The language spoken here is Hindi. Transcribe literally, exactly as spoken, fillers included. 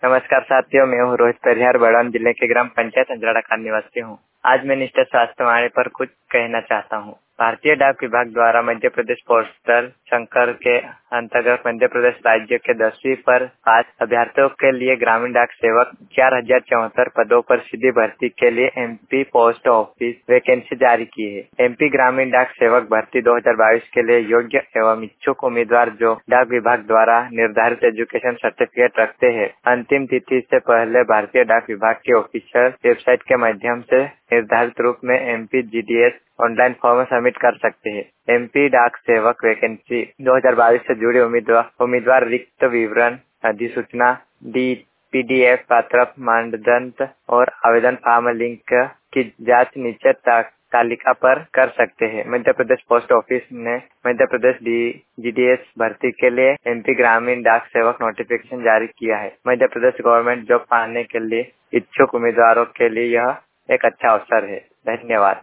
नमस्कार साथियों, मैं हूँ रोहित परिहार, बड़ौन जिले के ग्राम पंचायत अंजराड़ा का निवासी हूँ। आज मैं निष्ठा स्वास्थ्य वाणी पर कुछ कहना चाहता हूँ। भारतीय डाक विभाग द्वारा मध्य प्रदेश पोस्टल संकर के अंतर्गत मध्य प्रदेश राज्य के दसवीं पर पास अभ्यर्थियों के लिए ग्रामीण डाक सेवक चार हजार चौहत्तर पदों पर सीधी भर्ती के लिए एमपी पोस्ट ऑफिस वैकेंसी जारी की है। एमपी ग्रामीण डाक सेवक भर्ती दो हजार बाईस के लिए योग्य एवं इच्छुक उम्मीदवार जो डाक विभाग द्वारा निर्धारित एजुकेशन सर्टिफिकेट रखते हैं, अंतिम तिथि से पहले भारतीय डाक विभाग की ऑफिशियल वेबसाइट के माध्यम से निर्धारित रूप में MP GDS online form submit कर सकते हैं। एमपी डाक सेवक वैकेंसी दो हजार बाईस से जुड़े उम्मीदवार उम्मीदवार रिक्त विवरण, अधिसूचना, डी पीडीएफ, पात्र मानदंड और आवेदन फॉर्म लिंक की जांच नीचे तक तालिका पर कर सकते हैं। मध्य प्रदेश पोस्ट ऑफिस ने मध्य प्रदेश जीडीएस भर्ती के लिए एमपी ग्रामीण डाक सेवक नोटिफिकेशन जारी किया है। मध्य प्रदेश गवर्नमेंट जॉब पाने के लिए इच्छुक उम्मीदवारों के लिए यह एक अच्छा अवसर है। धन्यवाद।